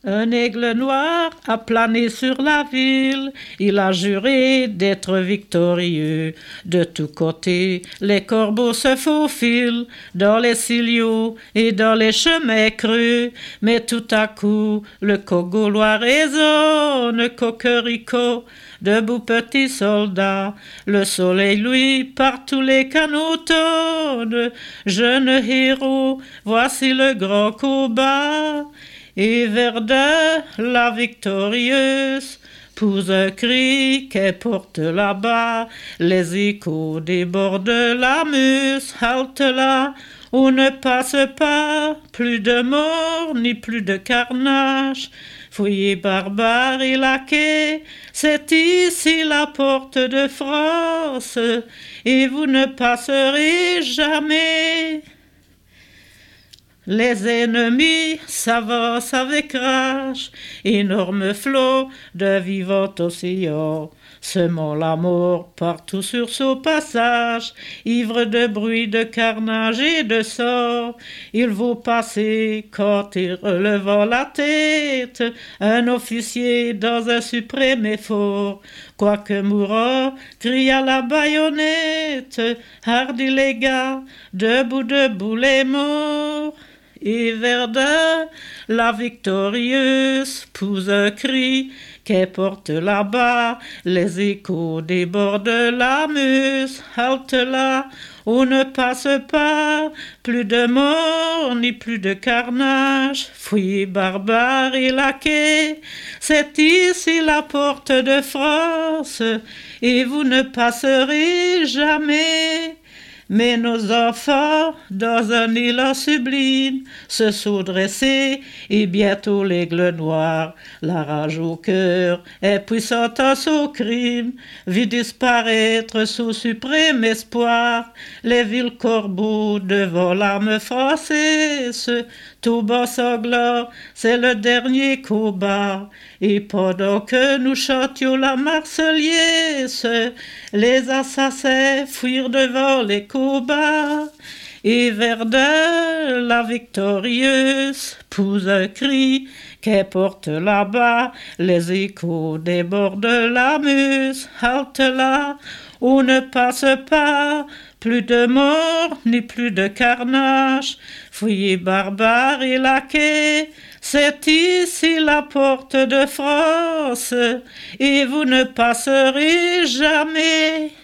Un aigle noir a plané sur la ville, il a juré d'être victorieux. De tous côtés, les corbeaux se faufilent, dans les silliots et dans les chemins creux. Mais tout à coup, le coq gaulois résonne, cocorico. Debout petit soldat, le soleil lui par tous les canaux tonne. Jeune héros, voici le grand combat. Et Verdun, la victorieuse, pousse un cri qu'elle porte là-bas. Les échos débordent la Meuse, halte là, on ne passe pas. Plus de morts, ni plus de carnage. Fouillez barbares et laquais, c'est ici la porte de France, et vous ne passerez jamais. Les ennemis s'avancent avec rage, énorme flot de vivants océans, semant la mort partout sur son passage, ivre de bruit, de carnage et de sang. Il vous passer quand il relevant la tête, un officier dans un suprême effort, quoique mourant, cria la baïonnette, hardi les gars, debout, debout les morts. Et Verdun, la victorieuse, pousse un cri qu'elle porte là-bas. Les échos débordent la Meuse, halte là, on ne passe pas. Plus de morts, ni plus de carnage. Fouillez barbares et laquais, c'est ici la porte de France, et vous ne passerez jamais. Mais nos enfants, dans un élan sublime, se sont dressés, et bientôt l'aigle noir, la rage au cœur, est puissante en son crime, vit disparaître sous suprême espoir, les vils corbeaux devant l'arme française, tout bas sanglant, c'est le dernier combat, et pendant que nous chantions la Marseillaise, les assassins fuirent devant les combats. Et Verdun, la victorieuse, pousse un cri qu'elle porte là-bas. Les échos débordent la Meuse, halte là, on ne passe pas. Plus de morts, ni plus de carnage. Fouillez barbares et laquais, c'est ici la porte de France, et vous ne passerez jamais.